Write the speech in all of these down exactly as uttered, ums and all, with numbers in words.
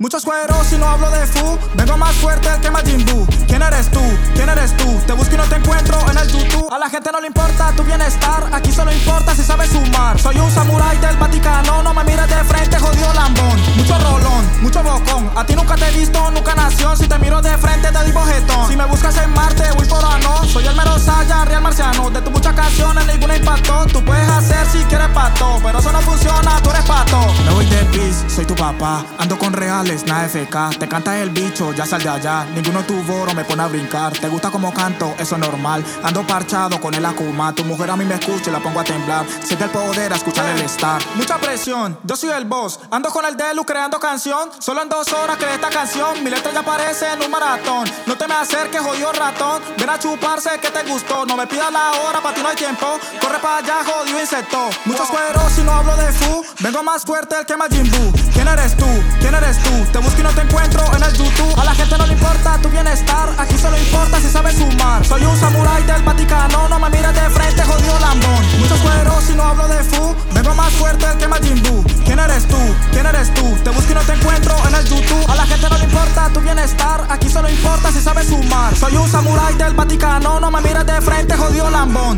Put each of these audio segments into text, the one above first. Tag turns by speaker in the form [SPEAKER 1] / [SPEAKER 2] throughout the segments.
[SPEAKER 1] Muchos cueros y no hablo de fu. Vengo más fuerte que Majin Buu. ¿Quién eres tú? ¿Quién eres tú? Te busco y no te encuentro en el YouTube. A la gente no le importa tu bienestar. Aquí solo importa si sabes sumar. Soy un samurái del Vaticano. No me mires de frente, jodido lambón. Mucho rolón, mucho bocón. A ti nunca te he visto, nunca nación. Si te miro de frente te digo jetón. Si me buscas en Marte, voy por ano. Soy el mero Saya, real marciano. De tus muchas canciones ninguna impactó. Tú puedes hacer si quieres pato, pero eso no funciona, tú eres pato. Me voy de bis, soy tu papá. Ando con reales, nada F K. Te canta el bicho, ya sal de allá. Ninguno de tu boro me pone a brincar. Te gusta como canto, eso es normal. Ando parchado con el Akuma. Tu mujer a mí me escucha y la pongo a temblar. Siente el poder a escuchar el star. Mucha presión, yo soy el boss. Ando con el Delu creando canción. Solo en dos horas creé esta canción. Mi letra ya aparece en un maratón. No te me acerques, jodido ratón. Ven a chuparse que te gustó. No me pidas la hora, para ti no hay tiempo. Corre para allá, jodido insecto. Muchos cueros y no hablo de fu. Vengo más fuerte que Majin Buu. ¿Quién eres tú? ¿Quién eres tú? Te busco y no te encuentro en el YouTube. A la gente no le importa tu bienestar. Aquí solo importa si sabes sumar. Soy un samurái del Vaticano. No me mires de frente, jodido lambón. Muchos cueros y no hablo de fu. Vengo más fuerte que Majin Buu. ¿Quién eres tú? ¿Quién eres tú? Te busco y no te encuentro en el YouTube. A la gente no le importa tu bienestar. Aquí solo importa si sabes sumar. Soy un samurái del Vaticano. No me mires de frente, jodido lambón.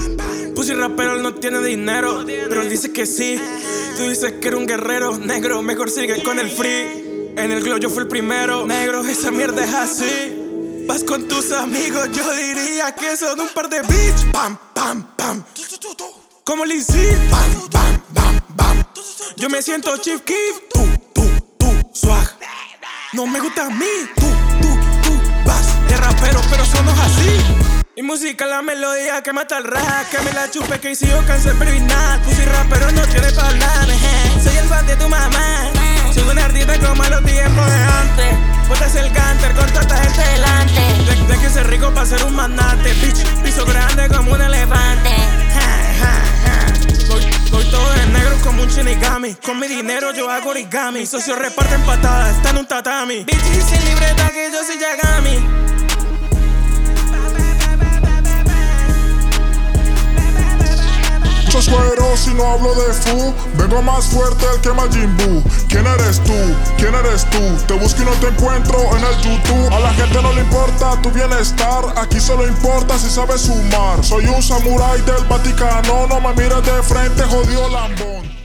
[SPEAKER 2] Pussy rapero, él no tiene dinero, pero él dice que sí. Tú dices que era un guerrero negro, mejor sigue con el free. En el glow yo fui el primero, negro, esa mierda es así. Vas con tus amigos, yo diría que son un par de bitch. Pam, pam, pam. Como Lizzy, bam, bam, bam, bam. Yo me siento Chief Keef, tú, tú, tú, swag. No me gusta a mí, tú, tú, tú, vas. De rapero, pero somos así. Mi música, la melodía que mata el rap. Que me la chupe, que hice yo cáncer perivinal. Pussy rapero no tiene pa' hablar. Soy el fan de tu mamá. Soy un artista como en los tiempos de antes. Botas el canter con toda esta gente delante. De, de que ser rico pa' ser un mandante. Bitch, piso grande como un elefante. Ja, ja, ja. Voy, voy todo de negro como un shinigami. Con mi dinero yo hago origami. Mis socios reparten patadas, están en un tatami. Bitch, y sin libreta que yo soy Yagami.
[SPEAKER 3] Muchos cueros y no hablo de fu. Vengo más fuerte que Majin Buu. ¿Quién eres tú? ¿Quién eres tú? Te busco y no te encuentro en el YouTube. A la gente no le importa tu bienestar. Aquí solo importa si sabes sumar. Soy un samurái del Vaticano. No me mires de frente, jodido lambón.